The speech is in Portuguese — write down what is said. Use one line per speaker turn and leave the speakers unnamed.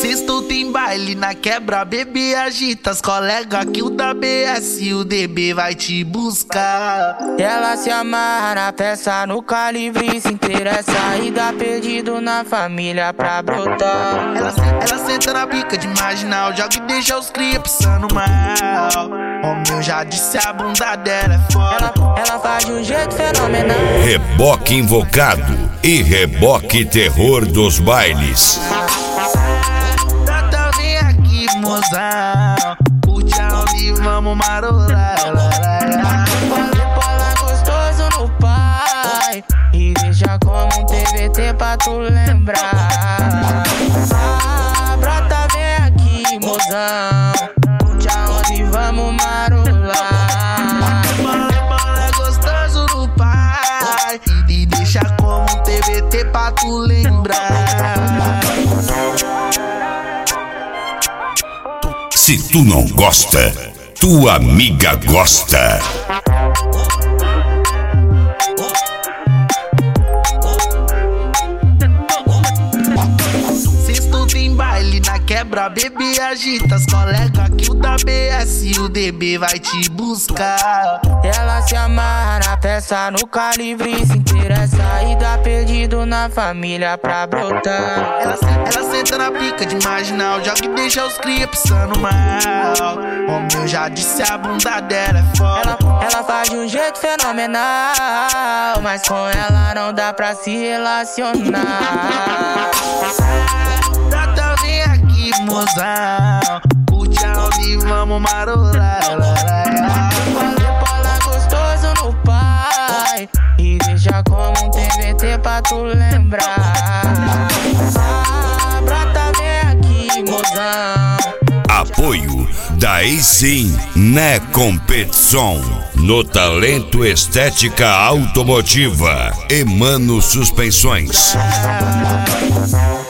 Sextou tem baile na quebra, bebê agita as colegas que o da BS e o DB vai te buscar.
Ela se amarra na peça, no calibre se interessa e dá perdido na família pra brotar.
Ela senta na bica de marginal, joga e deixa os cria passando mal. O meu já disse, a bunda dela é foda.
Ela faz de um jeito fenomenal.
Reboque invocado e reboque terror dos bailes.
Tata, vem aqui, mozão, curte a onda e vamos marolar.
Bola gostoso no pai e deixa como um TBT pra tu lembrar. Brota, vem aqui, mozão, curte a onda e vamos marolar.
Bola gostoso no pai e deixa como um TBT pra tu lembrar.
Se tu não gosta, tua amiga gosta.
Sextou tem baile na quebra, bebê agita as colegas que o da BS e o DB vai te buscar.
Ela se amarra na peça, no calibre se interessa e dá perdido na família pra brotar.
Ela senta na pica de marginal, joga e deixa os cria passando mal. O meu já disse, a bunda dela é foda.
Ela faz de um jeito fenomenal, mas com ela não dá pra se relacionar.
Tata, vem aqui, mozão, curte a onda e vamos marolar.
Bola gostoso no pai e deixa como um TBT pra tu lembrar. Brota, vem aqui, mozão.
Apoio da Sim na competição. No Talento Estética Automotiva, Emano Suspensões.